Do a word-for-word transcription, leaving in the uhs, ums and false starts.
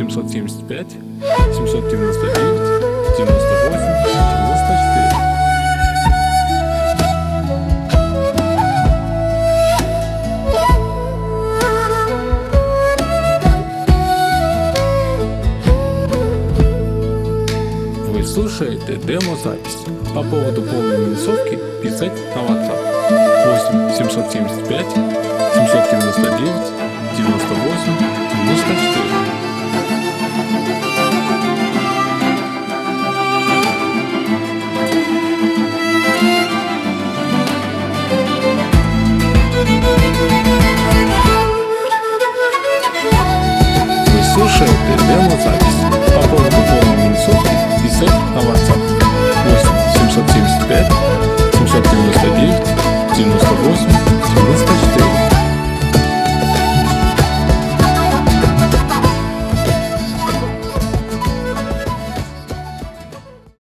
семьсот семьдесят пять семьсот девяносто девять девяносто восемь девяносто четыре. Вы слушаете демо-запись. По поводу полной минусовки писать на WhatsApp восемь семьсот семьдесят пять семьсот девяносто девять девяносто восемь девяносто четыре. Вы слушаете демо-запись. По поводу полной минусовки писать на WhatsApp восемь семьсот семьдесят пять семьсот девяносто девять девяносто восемь